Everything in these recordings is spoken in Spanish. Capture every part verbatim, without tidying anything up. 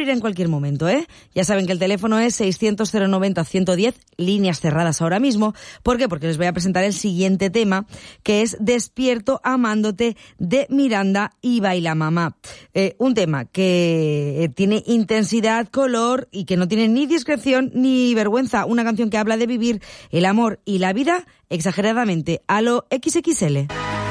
abrir en cualquier momento, ¿eh? Ya saben que el teléfono es seiscientos cero noventa ciento diez, líneas cerradas ahora mismo. ¿Por qué? Porque les voy a presentar el siguiente tema, que es Despierto amándote, de Miranda y Baila Mamá. Eh, un tema que tiene intensidad, color y que no tiene ni discreción ni vergüenza. Una canción que habla de vivir el amor y la vida exageradamente, a lo equis equis ele.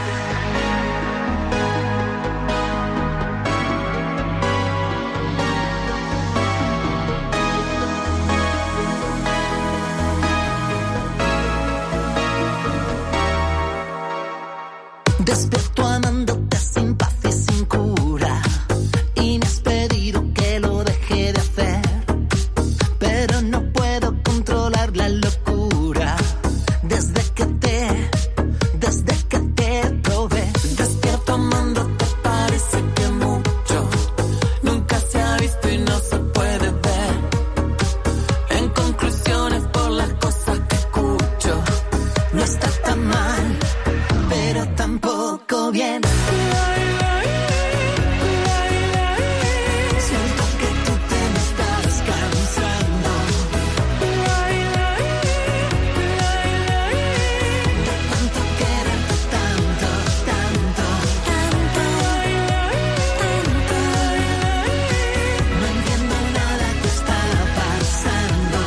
Despierto amándote sin paz y sin cura, y me has pedido que lo deje de hacer, pero no puedo controlar la locura desde que te, desde que te probé. Despierto amándote, parece que mucho nunca se ha visto y no se puede ver. En conclusiones por las cosas que escucho, no está tan mal, pero tampoco bien. Siento que tú te me estás cansando de tanto quererte, tanto, tanto, tanto, tanto. No entiendo nada que está pasando.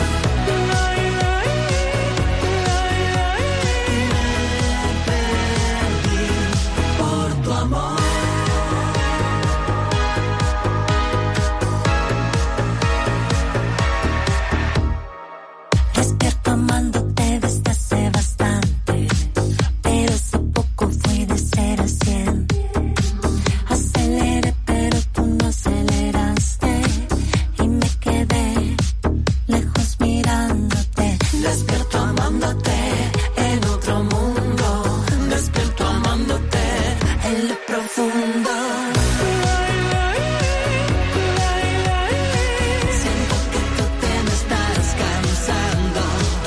Por tu amor. Despierto amándote desde hace bastante, pero hace poco fui de cero a cien. Aceleré, pero tú no aceleraste, y me quedé lejos mirándote. Despierto amándote en otro mundo. Despierto amándote en lo profundo. Siento que tú te me estás cansando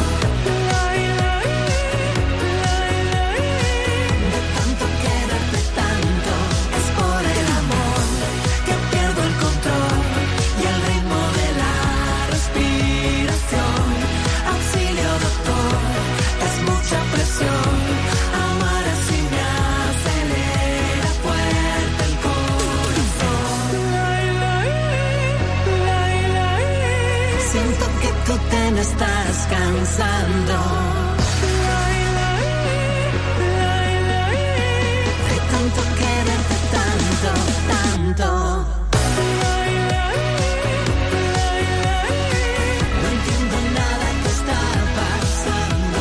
de tanto quererte, tanto. Es por el amor que pierdo el control y el ritmo de la respiración. Auxilio, doctor, es mucha presión. Amar así me acelera fuerte el corazón. Siento que tú te me estás cansando de tanto quererte, tanto, tanto. No entiendo nada que está pasando.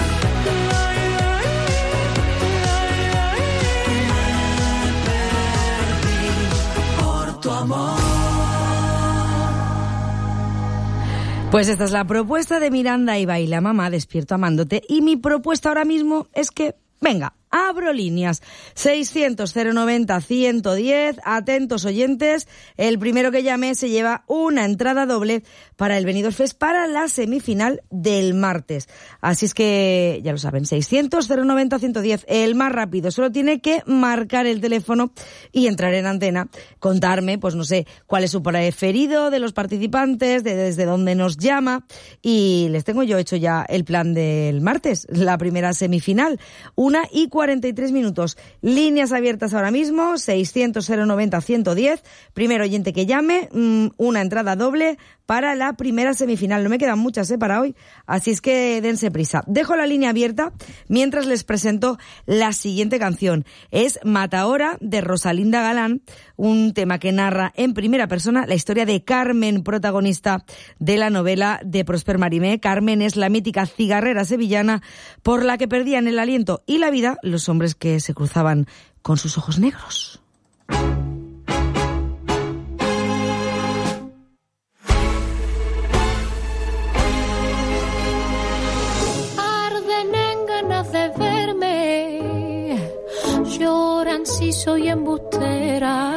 Me perdí por tu amor. Pues esta es la propuesta de Miranda y Baila Mamá, Despierto amándote. Y mi propuesta ahora mismo es que, venga, abro líneas. seiscientos cero noventa ciento diez, atentos oyentes. El primero que llame se lleva una entrada doble para el Benidorm Fest para la semifinal del martes. Así es que, ya lo saben, seiscientos cero noventa ciento diez, el más rápido. Solo tiene que marcar el teléfono y entrar en antena, contarme, pues no sé, cuál es su preferido de los participantes, de desde dónde nos llama, y les tengo yo hecho ya el plan del martes, la primera semifinal. Una y cuarenta y tres minutos. Líneas abiertas ahora mismo, seiscientos cero noventa ciento diez. Primer oyente que llame, una entrada doble para la primera semifinal. No me quedan muchas ¿eh? para hoy, así es que dense prisa. Dejo la línea abierta mientras les presento la siguiente canción. Es Matahora, de Rosalinda Galán, un tema que narra en primera persona la historia de Carmen, protagonista de la novela de Prosper Marimé. Carmen es la mítica cigarrera sevillana por la que perdían el aliento y la vida los hombres que se cruzaban con sus ojos negros. Arden en ganas de verme, lloran si soy embustera,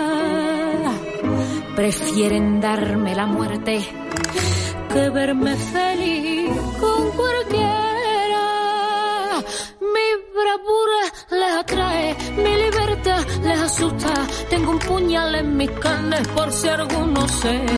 prefieren darme la muerte que verme feliz con cualquiera. Mi bravura les atrae, mi libertad les asusta. Tengo un puñal en mis carnes por si alguno se